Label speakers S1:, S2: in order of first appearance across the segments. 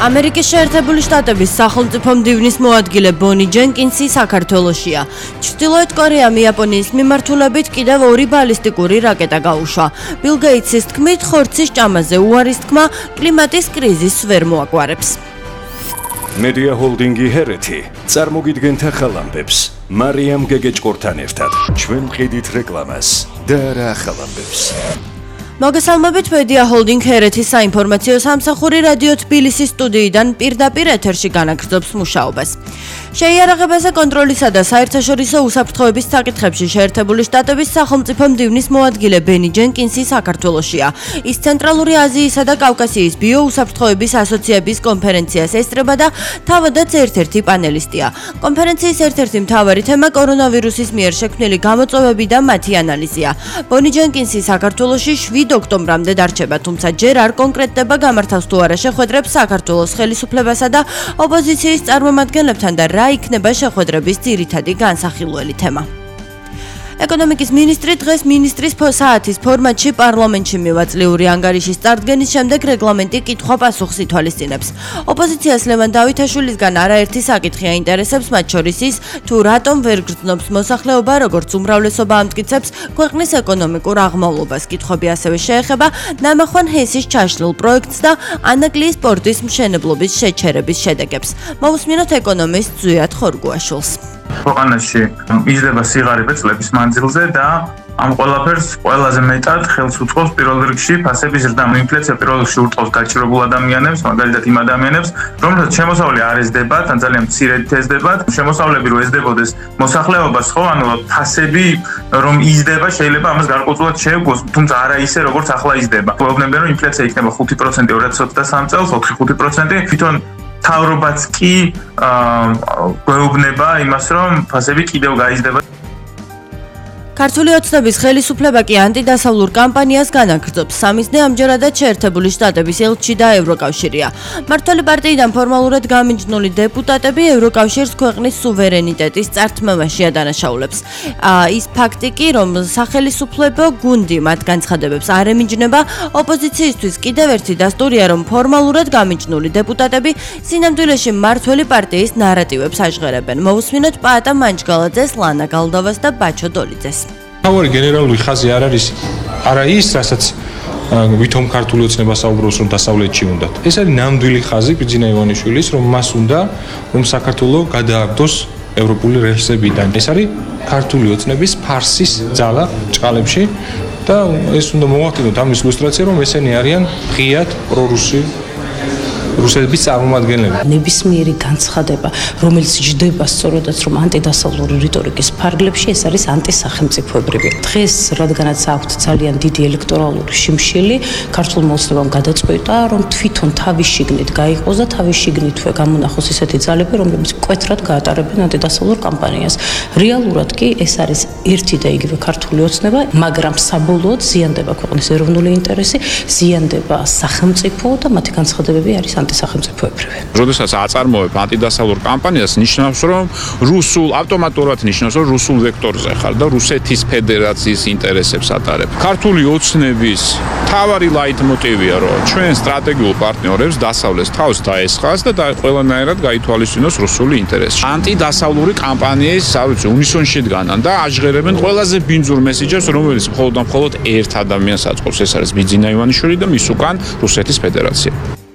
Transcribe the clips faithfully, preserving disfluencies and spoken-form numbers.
S1: ამერიკის შეერთებული შტატების სახელმწიფო მდივნის მოადგილე ბონი ჯენკინსი საქართველოშია. ჩრდილოეთ კორეამ იაპონიის მიმართულებით კიდევ ორი ბალისტიკური რაკეტა გაუშვა. ბილ გეიტსის თქმით, ხორცის ჭამაზე უარის თქმა კლიმატის კრიზისს ვერ მოაგვარებს.
S2: მედია ჰოლდინგი ჰერეთი წარმოგიდგენთ ახალ ამბებს მარიამ გეგეჭკორთან ერთად. ჩვენ ვყიდით რეკლამას და რა ახალ ამბებს.
S1: მოგესალმებით მედია ჰოლდინგ ჰერეთის საინფორმაციო სამსახური რადიო თბილისის სტუდიიდან პირდაპირ ეთერში განაგრძობს მუშაობას. შეიარაღებაზე კონტროლისა და საერთაშორისო უსაფრთხოების საკითხებში შეერთებული შტატების სახელმწიფო მდივნის მოადგილე ბენი ჯენკინსი საქართველოშია. ის ცენტრალური აზიისა და კავკასიის ბიოუსაფრთხოების ასოციების კონფერენციას ესწრება და თავადაც ერთ-ერთი პანელისტია. კონფერენციის ერთ-ერთი მთავარი თემა კორონავირუსის მიერ შექმნილი გამოწვევები და მათი ანალიზია. ბონი ჯენკინსი საქართველოში შვიდ ოქტომბრამდე დარჩება, თუმცა ჯერ არ კონკრეტდება გამართავს თუ არა შეხვედრებს საქართველოს ხელისუფლებასა და ოპოზიციის წარმომადგენლებთან და რა იქნება შეხვედრების ძირითადი განსახილველი თემა. ეკონომიკის მინისტრი დღეს მინისტრის საათის ფორმატში პარლამენტში მივაწლიური ანგარიშის წარდგენის შემდეგ რეგლამენტი კითხვა-პასუხს ითვალისწინებს. ოპოზიციას ლევან დავითაშვილისგან არაერთი საკითხი აინტერესებს, მათ შორის ის, თუ რატომ ვერ გრძნობს მოსახლეობა, როგორც უმრავლესობა ამტკიცებს, ქვეყნის ეკონომიკურ აღმავლობას. კითხვები ასევე შეეხება ნამახვან ჰესის ჩაშლილ პროექტს და ანაკლიის პორტის მშენებლობის შეჩერების შედეგებს. მოვუსმინოთ ეკონომისტ ზვიად ხორგუაშვილს.
S3: ქვეყანაში იზრდება სიღარიბე წლების მანძილზე და ამ ყველაფერს ყველაზე მეტად ხელს უწყობს პირველ რიგში ფასების ზრდა. ინფლაცია პირველ რიგში ურტყავს გაჭირებულ ადამიანებს, მაგალითად იმ ადამიანებს, რომელთაც შემოსავალი არ ეზდებათ, ან ძალიან მცირედ ეზდებათ. შემოსავლები რო ეზდებოდეს მოსახლეობას, ხო, ანუ ფასები რომ იზრდება, შეიძლება ამას გარკვეულად შეეგოს, თუმცა არა ისე როგორც ახლა იზრდება. ფლობნებიან რომ ინფლაცია იქნება ხუთი პროცენტი ორ ათას ოცდასამი წელს, ოთხი ხუთი პროცენტი, თვითონ თავრობაც კი გვეუბნება იმას, რომ ფასები კიდევ გაიზრდება.
S1: ქართული ოცნების ხელისუფლება კი ანტიდასავლურ კამპანიას განაგრძობს. სამიზნე ამჯერადად შეერთებული შტატების ელჩი და ევროკავშირია. მმართველი პარტიიდან ფორმალურად გამიჯნული დეპუტატები ევროკავშირს ქვეყნის სუვერენიტეტის წართმევაში ადანაშაულებს. ის ფაქტი კი, რომ სახელისუფლებო გუნდი მათ განცხადებებს არ ემიჯნება, ოპოზიციისთვის კიდევ ერთი დასტურია, რომ ფორმალურად გამიჯნული დეპუტატები სინამდვილეში მმართველი პარტიის ნარატივებს აჟღერებენ. მოვუსმინოთ პაატა მანჯგალაძეს, ლანა გალდავას და ბაჩო დოლიძეს.
S4: თავარი გენერალური ხაზი არ არის არა ის, რასაც ვითომ ქართული ოცნება საუბრობს, რომ დასავლეთში უნდათ. ეს არის ნამდვილი ხაზი ბიძინა ივანიშვილის, რომ მას უნდა რომ საქართველო გადააგდოს ევროპული რელსებიდან. ეს არის ქართული ოცნების ფარსის ძალა ჭყალებში და ეს უნდა მოვახდინოთ ამის ილუსტრაცია, რომ ესენი არიან ღიად პრორუსი რუსეთის წარმომადგენლები.
S5: ნებისმიერი განცხადება, რომელიც ჯდება სწორედაც რომ ანტიდასავლური რიტორიკის ფარგლებში, ეს არის ანტისახელმწიფოებრივი. დღეს, რადგანაც აქვთ ძალიან დიდი ელექტორალური შიმშილი, ქართულ მოძნებამ გადაწყვიტა, რომ თვითონ თავის შიგნით გაიყოს და თავის შიგნითვე გამონახოს ისეთი ძალები, რომლებიც მკვეთრად გაატარებენ ანტიდასავლურ კამპანიას. რეალურად კი ეს არის ერთი და იგივე ქართული ოცნება, მაგრამ საბოლოოდ ზიანდება ქვეყნის ეროვნული ინტერესი, ზიანდება სახელმწიფო და მათი განცხადებები არის ანტისახელმწიფოებრივი.
S6: როდესაც აწარმოებ ანტიდასავლურ კამპანიას, ნიშნავს, რომ რუსულ ავტომატურად ნიშნავს, რომ რუსულ ვექტორზე ხარ და რუსეთის ფედერაციის ინტერესებს ატარებ. ქართული ოცნების მთავარი ლაიტმოტივია, რომ ჩვენ სტრატეგიულ პარტნიორებს დასავლეთს თავს დაესხას და ყველანაირად გაითვალისწინოს რუსული ინტერესი. ანტიდასავლური კამპანიის, არ ვიცი, უნისონში დგანან და აჟღერებენ ყველაზე ბინძურ მესიჯებს, რომელიც მხოლოდ და მხოლოდ ერთ ადამიანს აწყობს, ეს არის ბიძინა ივანიშვილი და მის უკან რუსეთის ფედერაცია.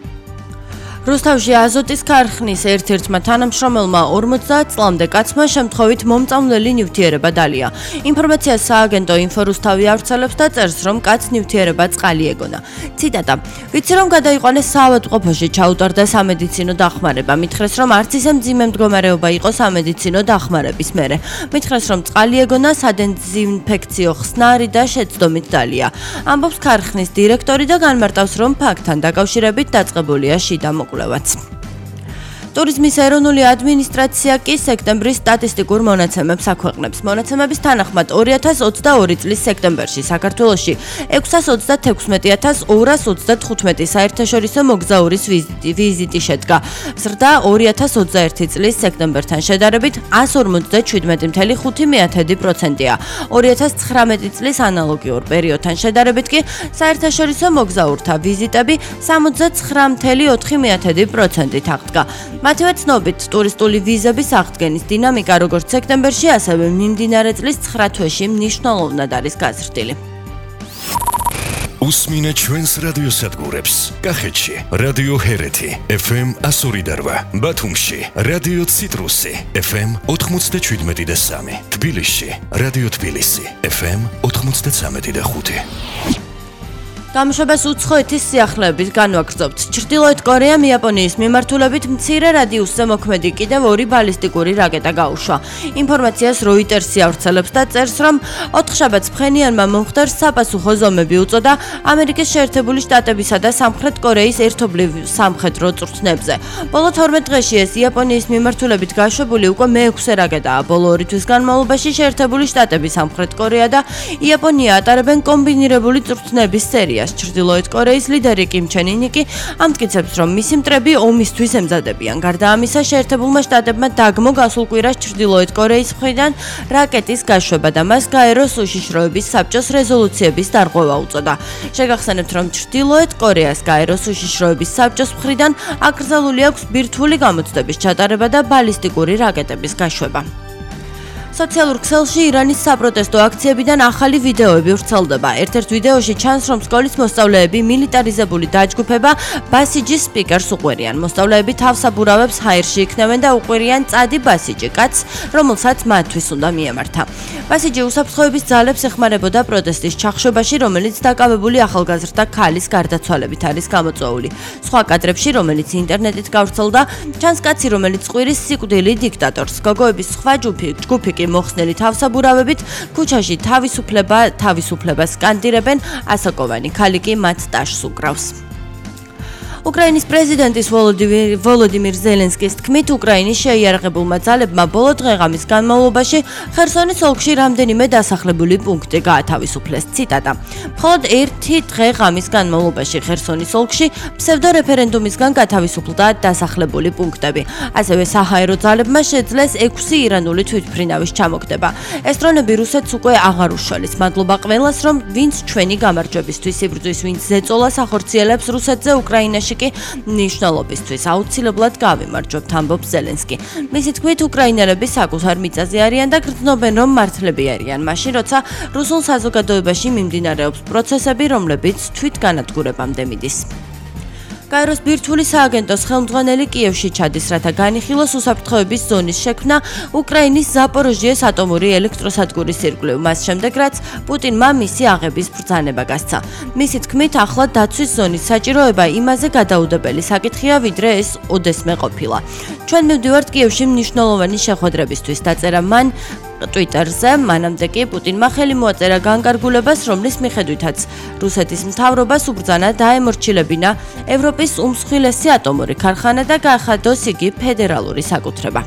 S1: რუსთავში აზოტის ქარხნის ერთ-ერთმა თანამშრომელმა ორმოცდაათ წლამდე კაცმა შემთხვევით მომწამვლელი ნივთიერება დალია. ინფორმაციას სააგენტო ინფორუსთავი ავრცელებს და წერს, რომ კაცს ნივთიერება წყალი ეგონა. ციტატა: ვიცი რომ გადაიყვანეს საავადმყოფოში, ჩაუტარდა სამედიცინო დახმარება. მითხრეს, რომ არც ისე მძიმე მდგომარეობა იყო სამედიცინო დახმარების მერე. მითხრეს, რომ წყალი ეგონა, სადეზინფექციო ხსნარი და შეცდომით დალია. ამბობს ქარხნის დირექტორი და განმარტავს, რომ ფაქტთან დაკავშირებით დაწყებულია შიდა მოკვლევაც. ტურიზმის ეროვნული ადმინისტრაცია კი სექტემბრის სტატისტიკურ მონაცემებს აქვეყნებს. მონაცემების თანახმად ორი ათას ოცდაორი წლის სექტემბერში საქართველოში ექვსას ოცდათექვსმეტი ათას ორას ოცდათხუთმეტი საერთაშორისო მოგზაურის ვიზიტი შედგა. ზრდა ორი ათას ოცდაერთი წლის სექტემბერთან შედარებით εκατს ორმოცდაშვიდმეტი ფاصლე ხუთი პროცენტია. ორი ათას ცხრამეტი წლის ანალოგიურ პერიოდთან შედარებით კი საერთაშორისო მოგზაურთა ვიზიტები სამოცდაცხრა ფاصლე ოთხი პროცენტით აღდგა. მათივე ცნობით, ტურისტული ვიზების აღდგენის დინამიკა როგორც სექტემბერში, ასევე მიმდინარე წლის ცხრა თვეში მნიშვნელოვნად არის გაზრდილი.
S2: უსმინეთ ჩვენს რადიოსადგურებს. კახეთში რადიო ჰერეთი ეფ ემ εκατს ორი და რვა, ბათუმში რადიო ციტრუსი ეფ ემ ოთხმოცდაშვიდმეტი და სამი, თბილისში რადიო თბილისი ეფ ემ ოთხმოცდაცამეტი და ხუთი.
S1: გამოშვებას უცხოეთის სიახლეებით განვაგრძობთ. ჩრდილოეთ კორეამ იაპონიის მიმართულებით მცირე რადიუსზე მოქმედი კიდევ ორი ბალისტიკური რაკეტა გაუშვა. ინფორმაციას როიტერსი ავრცელებს და წერს, რომ ოთხშაბათს ფხენიანმა მომხდარს საპასუხო ზომები უწოდა ამერიკის შეერთებული შტატებისა და სამხრეთ კორეის ერთობლივ სამხედრო წვრთნებზე. ბოლო თორმეტ დღეში ეს იაპონიის მიმართულებით გაშვებული უკვე მეექვსე რაკეტაა. ბოლო ორი თვის განმავლობაში შეერთებული შტატები, სამხრეთ კორეა და იაპონია ატარებენ კომბინირებული წვრთნების სერიას. ჩრდილოეთ კორეის ლიდერი კიმ ჩენ ინი კი ამტკიცებს, რომ მისი მტრები ომისთვის ემზადებიან. გარდა ამისა, შეერთებულმა შტატებმა დაგმო გასულ კვირას ჩრდილოეთ კორეის მხრიდან რაკეტის გაშვება და მას გაეროს უშიშროების საბჭოს რეზოლუციების დარღვევა უწოდა. შეგახსენებთ, რომ ჩრდილოეთ კორეას გაეროს უშიშროების საბჭოს მხრიდან აკრძალული აქვს ბირთვული გამოცდების ჩატარება და ბალისტიკური რაკეტების გაშვება. სოციალურ ქსელში ირანის საპროტესტო აქციებიდან ახალი ვიდეოები ვრცელდება. ერთ-ერთ ვიდეოში ჩანს, რომ სკოლის მოსწავლეები მილიტარიზებული დაჯგუფება ბასიჯის სპიკერს უყვერიან. მოსწავლეები თავს აბურავებს ჰაერში იქნევენ და უყვერიან წადი ბასიჯი, კაცს, რომელსაც მათთვის უნდა მიემართა. ბასიჯი უსაფრთხოების ძალებს ეხმარებოდა პროტესტის ჩახშობაში, რომელიც დაკავებული ახალგაზრდა ქალის გარდაცვალებით არის გამოწვეული. სხვა კადრებში, რომელიც ინტერნეტით გავრცელდა, ჩანს კაცი, რომელიც ყვირის სიკვდილი დიქტატორს. გოგოების სხვა ჯგუფი კი მოხსნელი თავსაბურავებით ქუჩაში თავისუფლება თავისუფლებას სკანდირებენ, ასაკოვანი ქალი კი მათ ტაშს უკრავს. უკრაინის პრეზიდენტის ვოლოდიმირ ზელენსკის თქმით, უკრაინის შეიარაღებულმა ძალებმა ბოლო დღეღამის განმავლობაში ხერსონის ოლქში რამდენიმე დასახლებული პუნქტი გაათავისუფლეს. ციტატა: მხოლოდ ერთი დღე ღამის განმავლობაში ხერსონის ოლქში ფსევდორეფერენდუმისგან გათავისუფლდა დასახლებული პუნქტები. ასევე საჰაერო ძალებმა შეძლეს ექვსი ირანული თვითმფრინავის ჩამოგდება. ეს დრონები რუსეთს უკვე აღარ უშველის. მადლობა ყველას, რომ ვინც ჩვენი გამარჯვებისთვის იბრძვის, ვინც ზეწოლას ახორციელებს რუსეთზე უკრაინაში კი ნიშნულობისთვის აუცილებლად გავიმარჯვებთ, ამბობს ზელენსკი. მისი თქმით, უკრაინელები საკუთარ მიწაზე არიან და გრძნობენ, რომ მართლები არიან, მაშინ როცა რუსულ საზოგადოებაში მიმდინარეობს პროცესები, რომლებიც თვითგანადგურებამდე მიდის. გაეროს ბირთვული სააგენტოს ხელმძღვანელი კიევში ჩადის, რათა განიხილოს უსაფრთხოების ზონის შექმნა უკრაინის ზაპოროჟიეს ატომური ელექტროსადგურის ირგვლივ, მას შემდეგ რაც პუტინმა მისი აღების ბრძანება გასცა. მისი თქმით, ახლა დაცვის ზონის საჭიროება იმაზე გადაუდებელი საკითხია, ვიდრე ეს ოდესმე ყოფილა. ჩვენ მივდივართ კიევში მნიშვნელოვანი შეხვედრებისთვის, დაწერა მან ტვიტერზე. მანამდე კი პუტინმა ხელი მოაწერა განკარგულებას, რომლის მიხედვითაც რუსეთის მთავრობას უბრძანა დაემორჩილებინა ევროპის უმსხვილესი ატომური ქარხანა და გაახადოს იგი ფედერალური საკუთრება.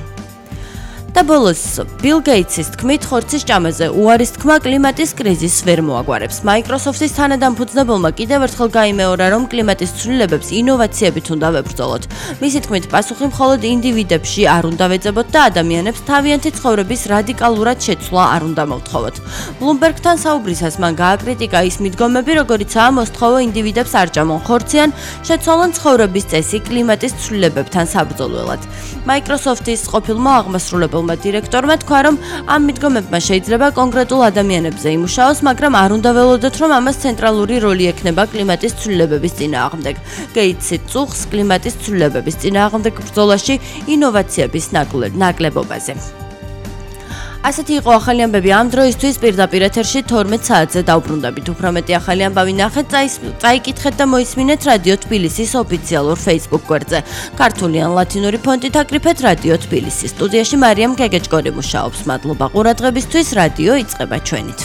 S1: და ბოლოს, ბილ გეიტსის თქმით, ხორცის ჭამაზე უარის თქმა კლიმატის კრიზისს ვერ მოაგვარებს. მაიკროსოფტის თანადამფუძნებელმა კიდევ ერთხელ გაიმეორა, რომ კლიმატის ცვლილებებს ინოვაციებით უნდა ვებრძოლოთ. მისი თქმით, პასუხი მხოლოდ ინდივიდებში არ უნდა ვეძებოთ და ადამიანებს თავიანთი ცხოვრების რადიკალურად შეცვლა არ უნდა მოვთხოვოთ. ბლუმბერგთან საუბრისას მან გააკრიტიკა ის მიდგომები, როგორიცაა მოსთხოვო ინდივიდებს არ ჭამონ ხორცი ან შეცვალონ ცხოვრების წესი კლიმატის ცვლილებებთან საბრძოლველად. მაიკროსოფტის ყოფილმა აღმასრულებელმა დირექტორმა თქვა, რომ ამ მიდგომებმა შეიძლება კონკრეტულ ადამიანებზე იმუშაოს, მაგრამ არ უნდა ველოდოთ, რომ ამას ცენტრალური როლი ექნება კლიმატის ცვლილებების წინააღმდეგ. გეიტსი წუხს კლიმატის ცვლილებების წინააღმდეგ ბრძოლაში ინოვაციების ნაკლებობაზე. ასეთი იყო ახალი ამბები ამ დროისთვის. პირდაპირ ეთერში თორმეტ საათზე დავბრუნდებით. უფრო მეტი ახალი ამბავი ნახეთ, წაიკითხეთ და მოისმინეთ რადიო თბილისის ოფიციალურ Facebook გვერდზე. ქართული ან ლათინური ფონტით აკრიფეთ რადიო თბილისი. სტუდიაში მარიამ გეგეჭკორი მუშაობს. მადლობა ყურადღებისთვის. რადიო იწყება ჩვენით.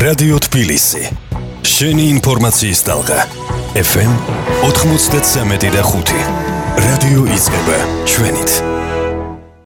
S2: რადიო თბილისი. შენი ინფორმაციის ტალღა. ეფ ემ ოთხმოცდათსამეტი და ხუთი. რადიო იწყება ჩვენით.